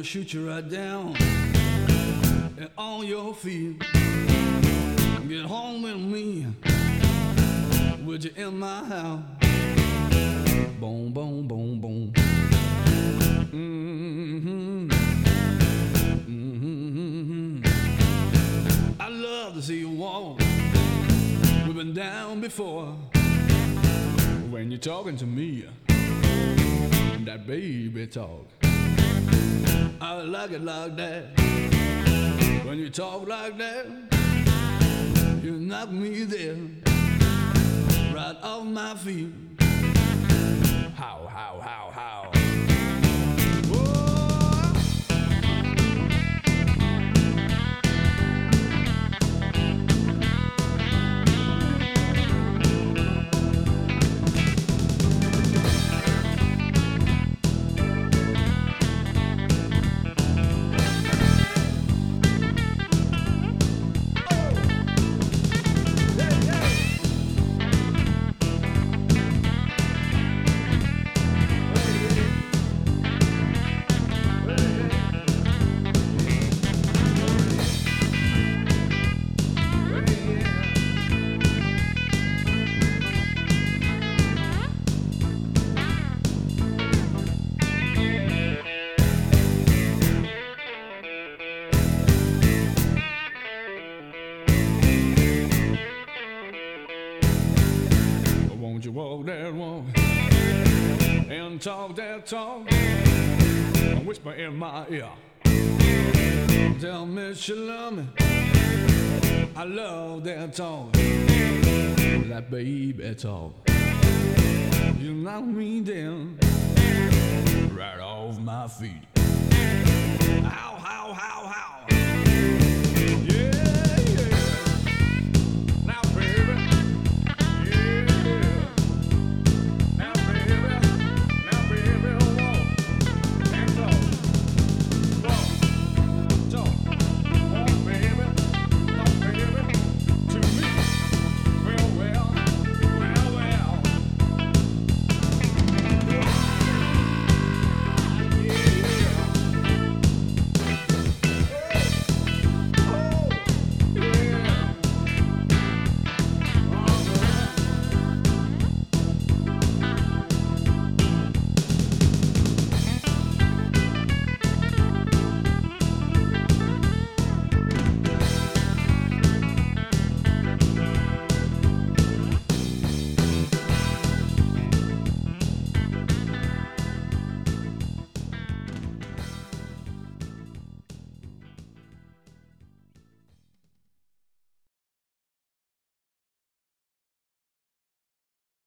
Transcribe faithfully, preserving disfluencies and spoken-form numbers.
shoot you right down and on your feet. Get home with me, would you in my house? Boom, boom, boom, boom. Mm-hmm. Mm-hmm. I love to see you walk. We've been down before. When you're talking to me, that baby talk, I like it like that. When you talk like that, you knock me there, right off my feet. How, how, how, how? Won't you walk that walk and talk that talk, whisper in my ear, tell me she love me. I love that talk, that baby talk. You knock me down, right off my feet. How, how, how, how?